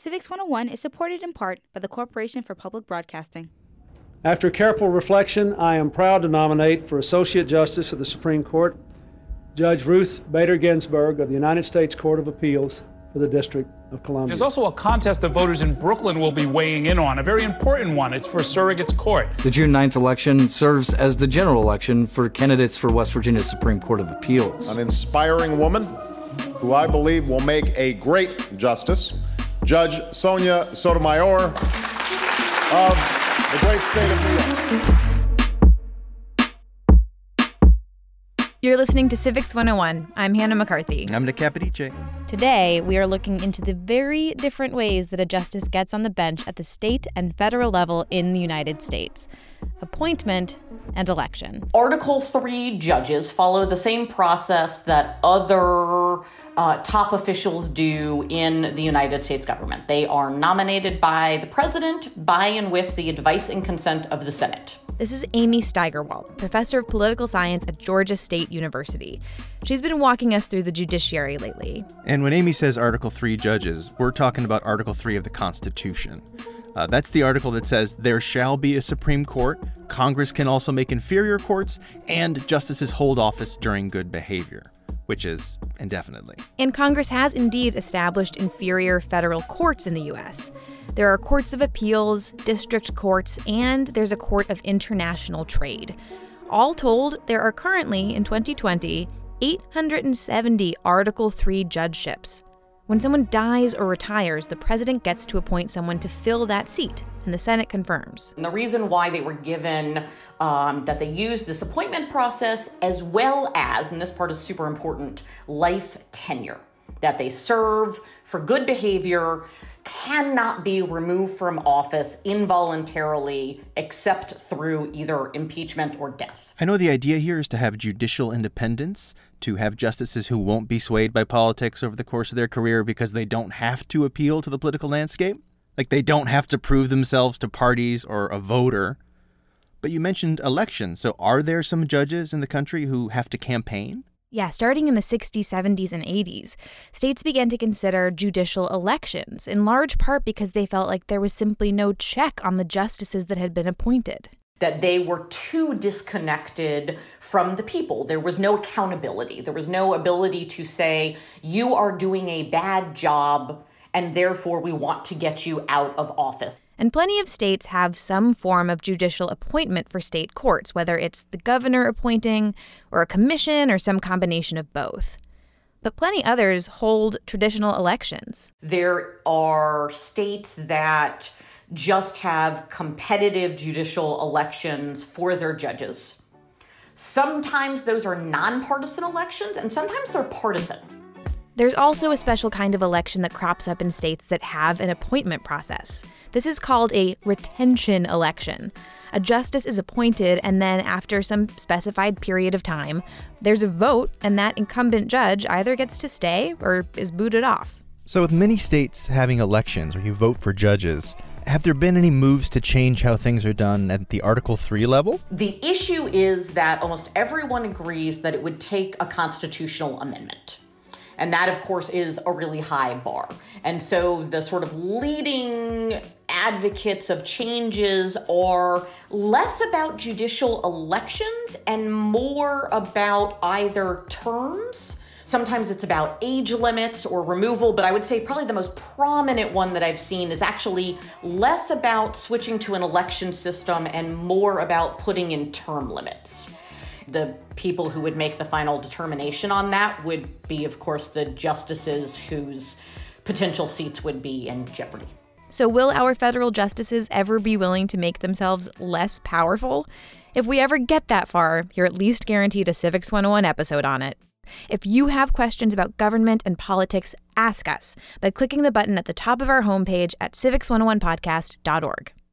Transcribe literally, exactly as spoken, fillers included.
Civics one oh one is supported in part by the Corporation for Public Broadcasting. After careful reflection, I am proud to nominate for Associate Justice of the Supreme Court, Judge Ruth Bader Ginsburg of the United States Court of Appeals for the District of Columbia. There's also a contest the voters in Brooklyn will be weighing in on, a very important one. It's for surrogates court. The June ninth election serves as the general election for candidates for West Virginia's Supreme Court of Appeals. An inspiring woman who I believe will make a great justice, Judge Sonia Sotomayor of the great state of New York. You're listening to Civics one oh one. I'm Hannah McCarthy. I'm Nick Capodice. Today, we are looking into the very different ways that a justice gets on the bench at the state and federal level in the United States. Appointment and election. Article three judges follow the same process that other uh, top officials do in the United States government. They are nominated by the president, by and with the advice and consent of the Senate. This is Amy Steigerwalt, professor of political science at Georgia State University. She's been walking us through the judiciary lately. And when Amy says Article three judges, we're talking about Article three of the Constitution. Uh, that's the article that says there shall be a Supreme Court, Congress can also make inferior courts, and justices hold office during good behavior, which is indefinitely. And Congress has indeed established inferior federal courts in the U S. There are courts of appeals, district courts, and there's a court of international trade. All told, there are currently, in twenty twenty, eight hundred seventy Article three judgeships. When someone dies or retires, the president gets to appoint someone to fill that seat, and the Senate confirms. And the reason why they were given, um, that they used this appointment process as well as, and this part is super important, life tenure, that they serve for good behavior, cannot be removed from office involuntarily except through either impeachment or death. I know the idea here is to have judicial independence, to have justices who won't be swayed by politics over the course of their career because they don't have to appeal to the political landscape. Like they don't have to prove themselves to parties or a voter. But you mentioned elections, so are there some judges in the country who have to campaign? Yeah, starting in the sixties, seventies, and eighties, states began to consider judicial elections, in large part because they felt like there was simply no check on the justices that had been appointed. That they were too disconnected from the people. There was no accountability. There was no ability to say, you are doing a bad job, and therefore we want to get you out of office. And plenty of states have some form of judicial appointment for state courts, whether it's the governor appointing, or a commission, or some combination of both. But plenty others hold traditional elections. There are states that just have competitive judicial elections for their judges. Sometimes those are nonpartisan elections, and sometimes they're partisan. There's also a special kind of election that crops up in states that have an appointment process. This is called a retention election. A justice is appointed, and then after some specified period of time, there's a vote, and that incumbent judge either gets to stay or is booted off. So with many states having elections where you vote for judges, have there been any moves to change how things are done at the Article three level? The issue is that almost everyone agrees that it would take a constitutional amendment. And that, of course, is a really high bar. And so the sort of leading advocates of changes are less about judicial elections and more about either terms. Sometimes it's about age limits or removal, but I would say probably the most prominent one that I've seen is actually less about switching to an election system and more about putting in term limits. The people who would make the final determination on that would be, of course, the justices whose potential seats would be in jeopardy. So will our federal justices ever be willing to make themselves less powerful? If we ever get that far, you're at least guaranteed a Civics one oh one episode on it. If you have questions about government and politics, ask us by clicking the button at the top of our homepage at civics one oh one podcast dot org.